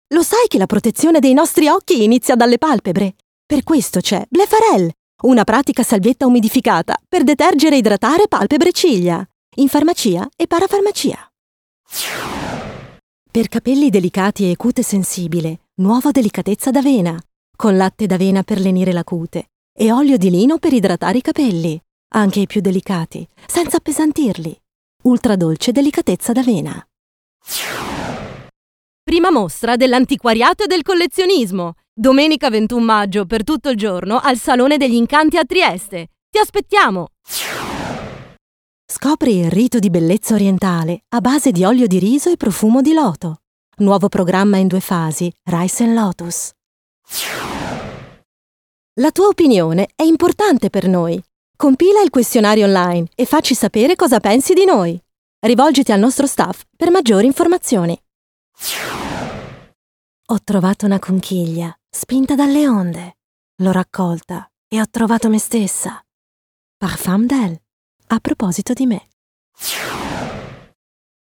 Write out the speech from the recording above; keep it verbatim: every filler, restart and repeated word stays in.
Lo sai che la protezione dei nostri occhi inizia dalle palpebre? Per questo c'è Blefarel, una pratica salvietta umidificata per detergere e idratare palpebre e ciglia, in farmacia e parafarmacia. Per capelli delicati e cute sensibile, nuovo Delicatezza d'avena, con latte d'avena per lenire la cute e olio di lino per idratare i capelli, anche i più delicati, senza appesantirli. Ultra dolce Delicatezza d'avena. Prima mostra dell'antiquariato e del collezionismo. Domenica ventuno maggio per tutto il giorno al Salone degli Incanti a Trieste. Ti aspettiamo! Scopri il rito di bellezza orientale a base di olio di riso e profumo di loto. Nuovo programma in due fasi, Rice and Lotus. La tua opinione è importante per noi. Compila il questionario online e facci sapere cosa pensi di noi. Rivolgiti al nostro staff per maggiori informazioni. Ho trovato una conchiglia spinta dalle onde. L'ho raccolta e ho trovato me stessa. Parfum d'elle. A proposito di me.